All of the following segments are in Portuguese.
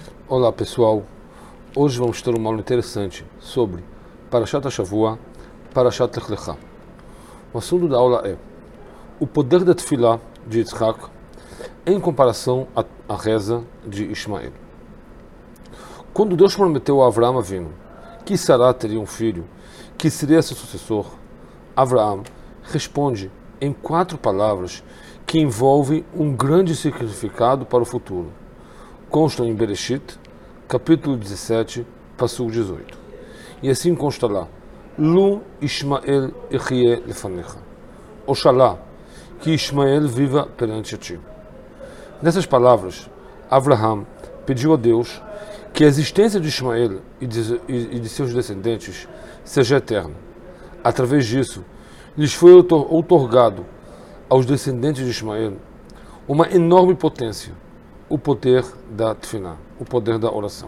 Olá pessoal, hoje vamos ter uma aula interessante sobre Parashat HaShavua, Parashat Lech Lecha. O assunto da aula é o poder da Tefilá de Yitzhak em comparação à reza de Ismael. Quando Deus prometeu a Avraham Avinu que Sará teria um filho, que seria seu sucessor, Avraham responde em 4 palavras que envolvem um grande significado para o futuro. Constam em Bereshit, capítulo 17, Pasuk 18. E assim consta lá: Lu Ishmael echie lefanecha. Oxalá que Ismael viva perante ti. Nessas palavras, Avraham pediu a Deus que a existência de Ismael e de seus descendentes seja eterna. Através disso, lhes foi outorgado aos descendentes de Ismael uma enorme potência, o poder da Tefilá, o poder da oração.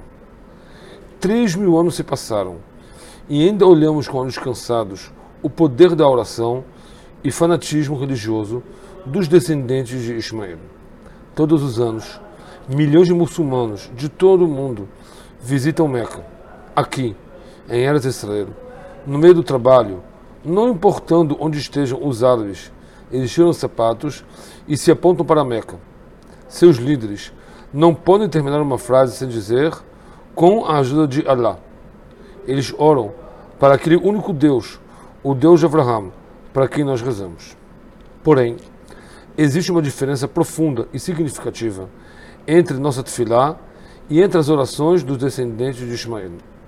3.000 anos se passaram e ainda olhamos com olhos cansados o poder da oração e fanatismo religioso dos descendentes de Ismael. Todos os anos, milhões de muçulmanos de todo o mundo visitam Meca. Aqui, em Eretz Israel, no meio do trabalho, não importando onde estejam os árabes, eles tiram os sapatos e se apontam para Meca. Seus líderes não podem terminar uma frase sem dizer com a ajuda de Allah. Eles oram para aquele único Deus, o Deus de Avraham, para quem nós rezamos. Porém, existe uma diferença profunda e significativa entre nossa tefilá e entre as orações dos descendentes de Ismael.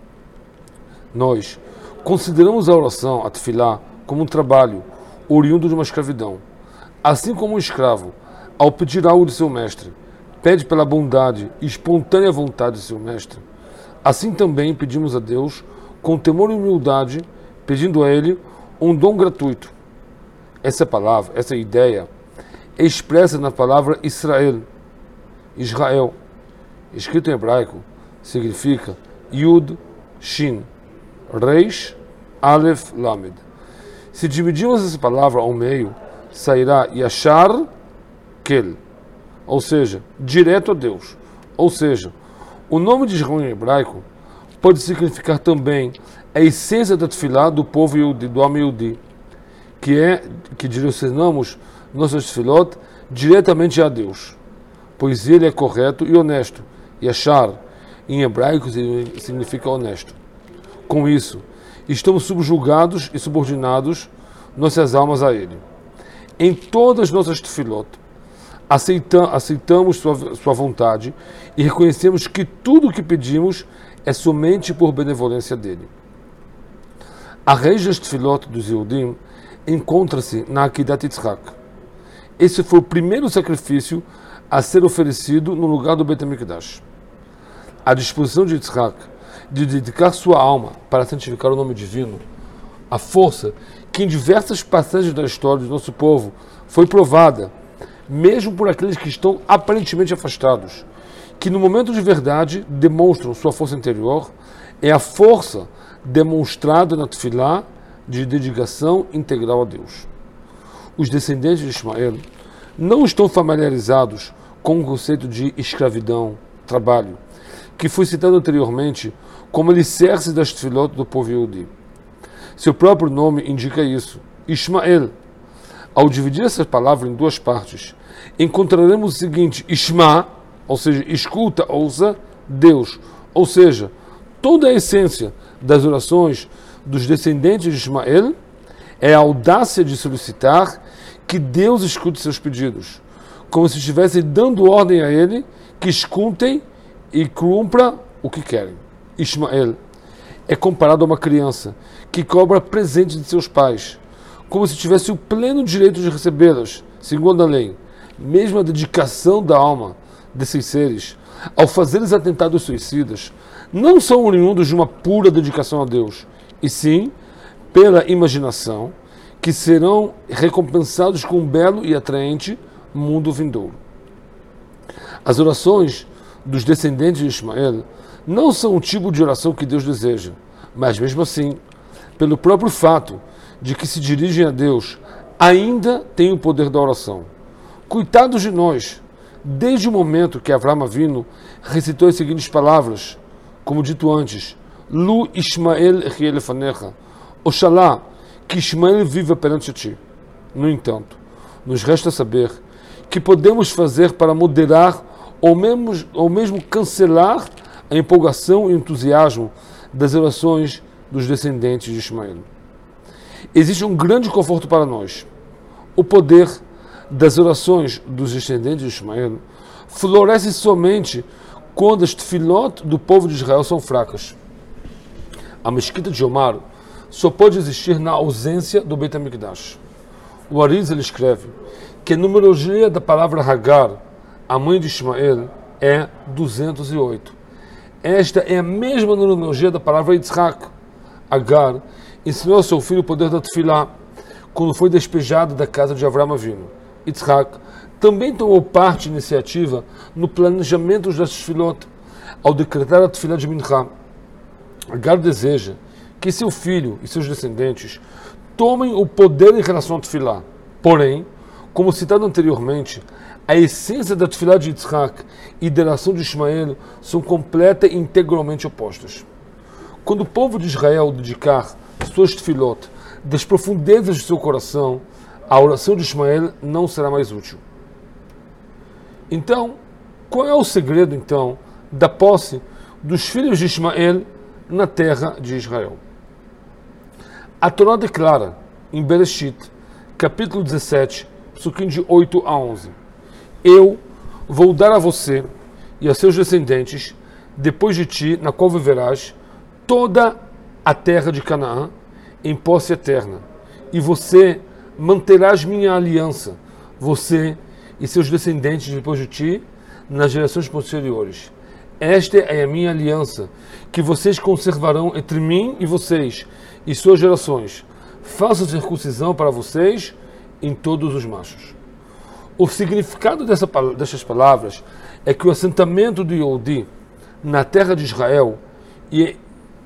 Nós consideramos a oração, a tefilá, como um trabalho oriundo de uma escravidão. Assim como um escravo, ao pedir algo de seu mestre, pede pela bondade e espontânea vontade de seu mestre, assim também pedimos a Deus com temor e humildade, pedindo a Ele um dom gratuito. Essa palavra, essa ideia, é expressa na palavra Israel, escrito em hebraico, significa Yud, Shin, Reish, Aleph, Lamed. Se dividirmos essa palavra ao meio, sairá Yashar, Kel, ou seja, direto a Deus. Ou seja, o nome de Israel em hebraico pode significar também a essência da tefilá do povo Yehudi, do homem Yehudi, que direcionamos nossas tefilot diretamente a Deus, pois ele é correto e honesto. Yashar, em hebraico, significa honesto. Com isso, estamos subjugados e subordinados nossas almas a ele. Em todas as nossas tefilot, aceitamos sua vontade e reconhecemos que tudo o que pedimos é somente por benevolência dele. A raiz das tefilot dos Yehudim encontra-se na Akedat Yitzhak. Esse foi o primeiro sacrifício a ser oferecido no lugar do Beit HaMikdash. A disposição de Yitzhak de dedicar sua alma para santificar o nome divino, a força que em diversas passagens da história do nosso povo foi provada, mesmo por aqueles que estão aparentemente afastados, que no momento de verdade demonstram sua força interior, é a força demonstrada na tefilá de dedicação integral a Deus. Os descendentes de Ismael não estão familiarizados com o conceito de escravidão, trabalho, que foi citado anteriormente como alicerce das tefilot do povo Yehudi. Seu próprio nome indica isso, Ismael. Ao dividir essa palavra em 2 partes, encontraremos o seguinte: Ishma, ou seja, escuta, ouça, Deus. Ou seja, toda a essência das orações dos descendentes de Ismael é a audácia de solicitar que Deus escute seus pedidos, como se estivessem dando ordem a ele que escutem e cumpra o que querem. Ismael é comparado a uma criança que cobra presentes de seus pais, como se tivesse o pleno direito de recebê-las, segundo a lei. Mesmo a dedicação da alma desses seres, ao fazer-lhes atentados suicidas, não são oriundos de uma pura dedicação a Deus, e sim pela imaginação, que serão recompensados com um belo e atraente mundo vindouro. As orações dos descendentes de Ismael não são o tipo de oração que Deus deseja, mas mesmo assim, pelo próprio fato de que se dirigem a Deus, ainda têm o poder da oração. Coitados de nós, Desde o momento que Avram Avinu recitou as seguintes palavras, como dito antes, Lu Ishmael echie lefanecha, Oxalá que Ishmael viva perante ti. No entanto, nos resta saber que podemos fazer para moderar ou mesmo cancelar a empolgação e entusiasmo das orações dos descendentes de Ishmael. Existe um grande conforto para nós. O poder das orações dos descendentes de Ishmael floresce somente quando as tefilot do povo de Israel são fracas. A mesquita de Omar só pode existir na ausência do Beit HaMikdash. O Arizal escreve que a numerologia da palavra Hagar, a mãe de Ishmael, é 208. Esta é a mesma numerologia da palavra Yitzhak. Hagar ensinou a seu filho o poder da tefilá quando foi despejado da casa de Avram Avinu. Yitzhak também tomou parte iniciativa no planejamento das tefilot, ao decretar a tefilá de Minchá. Agar deseja que seu filho e seus descendentes tomem o poder em relação à tefilá. Porém, como citado anteriormente, a essência da tefilá de Yitzhak e da oração de Ishmael são completa e integralmente opostas. Quando o povo de Israel dedicar suas tefilot das profundezas de seu coração, a oração de Ishmael não será mais útil. Então, qual é o segredo, então, da posse dos filhos de Ishmael na terra de Israel? A Torá declara, em Bereshit, capítulo 17, psukim de 8 a 11, Eu vou dar a você e a seus descendentes, depois de ti, na qual viverás, toda a terra de Canaã, em posse eterna, e você manterás minha aliança, você e seus descendentes depois de ti, nas gerações posteriores. Esta é a minha aliança, que vocês conservarão entre mim e vocês, e suas gerações. Faço circuncisão para vocês em todos os machos. O significado dessas palavras é que o assentamento do Yehudi na terra de Israel e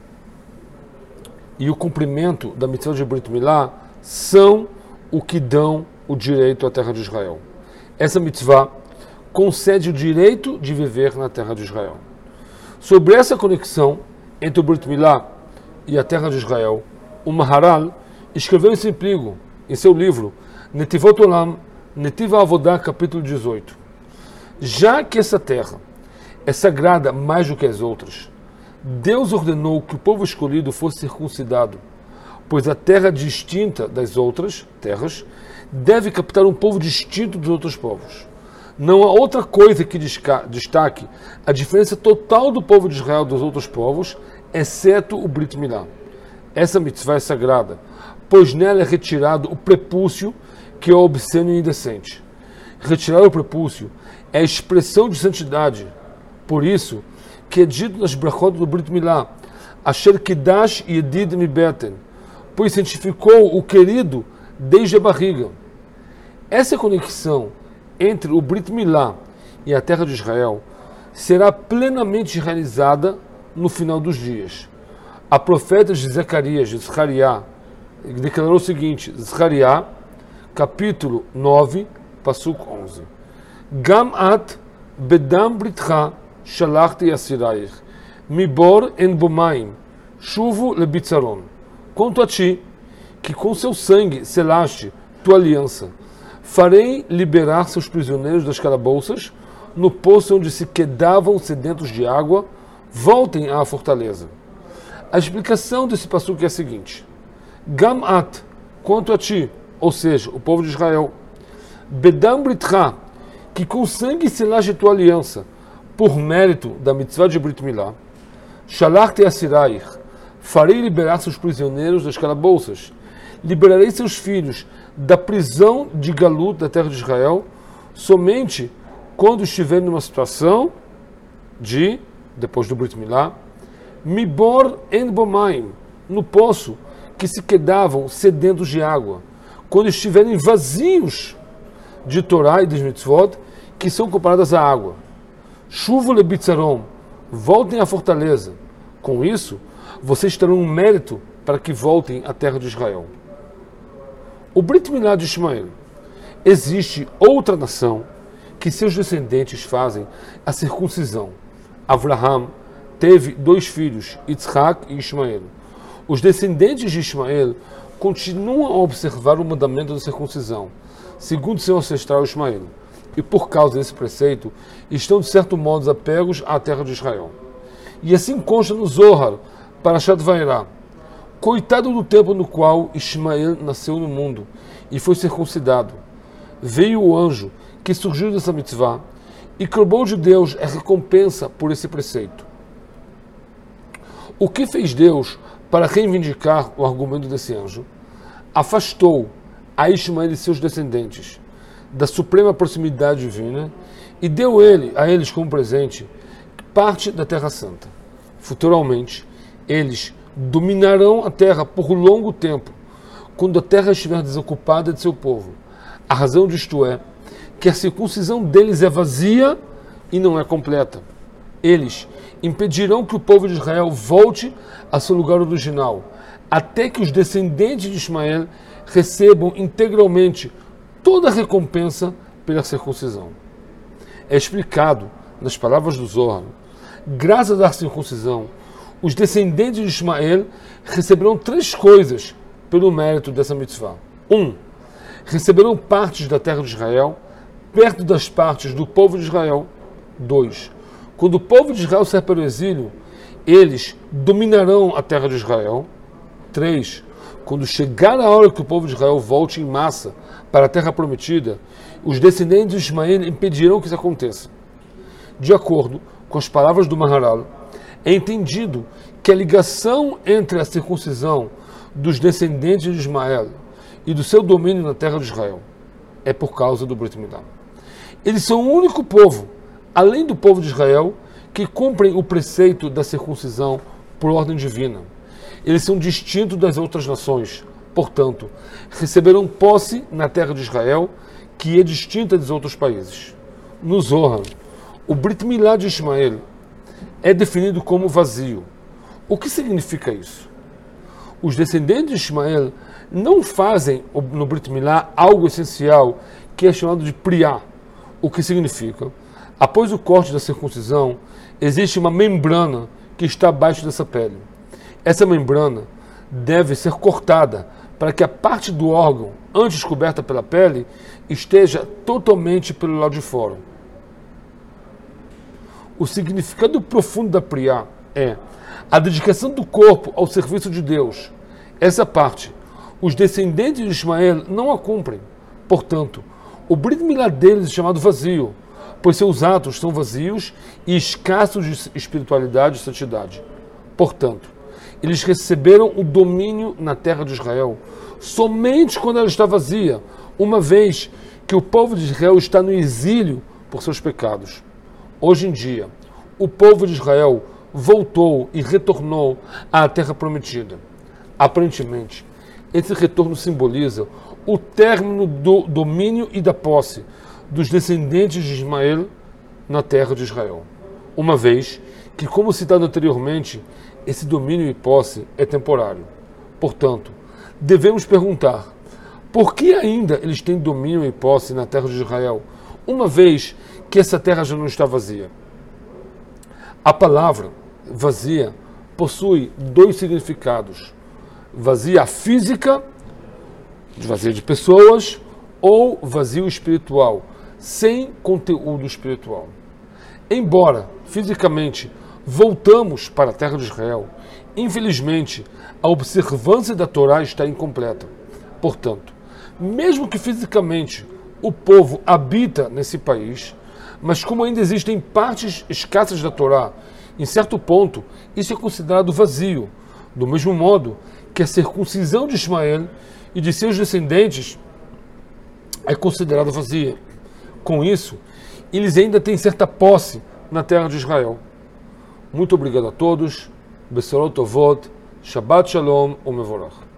o cumprimento da mitzvah de Brit Milá são o que dão o direito à terra de Israel. Essa mitzvah concede o direito de viver na terra de Israel. Sobre essa conexão entre o Brit Milá e a terra de Israel, o Maharal escreveu em seu livro Netivot Olam, Netiv Avodah, capítulo 18. Já que essa terra é sagrada mais do que as outras, Deus ordenou que o povo escolhido fosse circuncidado, pois a terra distinta das outras terras deve captar um povo distinto dos outros povos. Não há outra coisa que destaque a diferença total do povo de Israel dos outros povos, exceto o Brit Milá. Essa mitzvah é sagrada, pois nela é retirado o prepúcio, que é obsceno e indecente. Retirar o prepúcio é a expressão de santidade. Por isso, que é dito nas brachot do Brit Milá, Asher Kidash Yedid Mibeten, pois santificou o querido desde a barriga. Essa conexão entre o Brit Milá e a terra de Israel será plenamente realizada no final dos dias. A profeta de Zacarias, de Zechariah, declarou o seguinte, Zechariah, capítulo 9, pasuk 11. Gam at bedam britcha shalachti yasiraich, mibor en bomaim, chuvo lebitzaron. Quanto a ti, que com seu sangue selaste tua aliança, farei liberar seus prisioneiros das calabouças, no poço onde se quedavam sedentos de água, voltem à fortaleza. A explicação desse passuque é a seguinte: Gam at, quanto a ti, ou seja, o povo de Israel, bedam britcha, que com sangue selaste tua aliança, por mérito da mitzvah de Brit Milá, shalachti asiraich, farei liberar seus prisioneiros das calabouças, liberarei seus filhos da prisão de Galut da terra de Israel, somente quando estiverem numa situação de, depois do Brit Milá, Mibor en bomaim, no poço que se quedavam sedentos de água, quando estiverem vazios de Torá e dos mitzvot, que são comparadas à água. Chuvo lebitzaron, voltem à fortaleza. Com isso, vocês terão um mérito para que voltem à terra de Israel. O Brit Milá de Ishmael. Existe outra nação que seus descendentes fazem a circuncisão. Avraham teve 2 filhos, Yitzhak e Ismael. Os descendentes de Ismael continuam a observar o mandamento da circuncisão, segundo seu ancestral Ismael, e por causa desse preceito, estão de certo modo apegos à terra de Israel. E assim consta no Zohar, Parashat Vairá: coitado do tempo no qual Ismael nasceu no mundo e foi circuncidado. Veio o anjo que surgiu dessa mitzvah e cobrou de Deus a recompensa por esse preceito. O que fez Deus para reivindicar o argumento desse anjo? Afastou a Ismael e seus descendentes da suprema proximidade divina e deu a eles como presente parte da Terra Santa. Futuramente, eles dominarão a terra por longo tempo, quando a terra estiver desocupada de seu povo. A razão disto é que a circuncisão deles é vazia e não é completa. Eles impedirão que o povo de Israel volte a seu lugar original, até que os descendentes de Ismael recebam integralmente toda a recompensa pela circuncisão. É explicado nas palavras do Zohar: graças à circuncisão, os descendentes de Ismael receberão 3 coisas pelo mérito dessa mitzvah. 1. Receberão partes da terra de Israel, perto das partes do povo de Israel. 2. Quando o povo de Israel sair para o exílio, eles dominarão a terra de Israel. 3. Quando chegar a hora que o povo de Israel volte em massa para a terra prometida, os descendentes de Ismael impedirão que isso aconteça. De acordo com as palavras do Maharal, é entendido que a ligação entre a circuncisão dos descendentes de Ismael e do seu domínio na terra de Israel é por causa do Brit Milá. Eles são o único povo, além do povo de Israel, que cumprem o preceito da circuncisão por ordem divina. Eles são distintos das outras nações, portanto, receberão posse na terra de Israel, que é distinta dos outros países. No Zohar, o Brit Milá de Ismael é definido como vazio. O que significa isso? Os descendentes de Ismael não fazem no Brit Milá algo essencial que é chamado de priá, o que significa: após o corte da circuncisão, existe uma membrana que está abaixo dessa pele. Essa membrana deve ser cortada para que a parte do órgão, antes coberta pela pele, esteja totalmente pelo lado de fora. O significado profundo da priá é a dedicação do corpo ao serviço de Deus. Essa parte, os descendentes de Ismael não a cumprem. Portanto, o Brit Milá deles é chamado vazio, pois seus atos são vazios e escassos de espiritualidade e santidade. Portanto, eles receberam o domínio na terra de Israel somente quando ela está vazia, uma vez que o povo de Israel está no exílio por seus pecados. Hoje em dia, o povo de Israel voltou e retornou à terra prometida. Aparentemente, esse retorno simboliza o término do domínio e da posse dos descendentes de Ismael na terra de Israel, uma vez que, como citado anteriormente, esse domínio e posse é temporário. Portanto, devemos perguntar: por que ainda eles têm domínio e posse na terra de Israel, uma vez que essa terra já não está vazia? A palavra vazia possui 2 significados: vazia física, vazia de pessoas, ou vazio espiritual, sem conteúdo espiritual. Embora fisicamente voltamos para a terra de Israel, infelizmente a observância da Torá está incompleta. Portanto, mesmo que fisicamente o povo habita nesse país, mas como ainda existem partes escassas da Torá, em certo ponto isso é considerado vazio, do mesmo modo que a circuncisão de Ismael e de seus descendentes é considerada vazia. Com isso, eles ainda têm certa posse na terra de Israel. Muito obrigado a todos. Besorot Tovot, Shabbat Shalom Umevorach.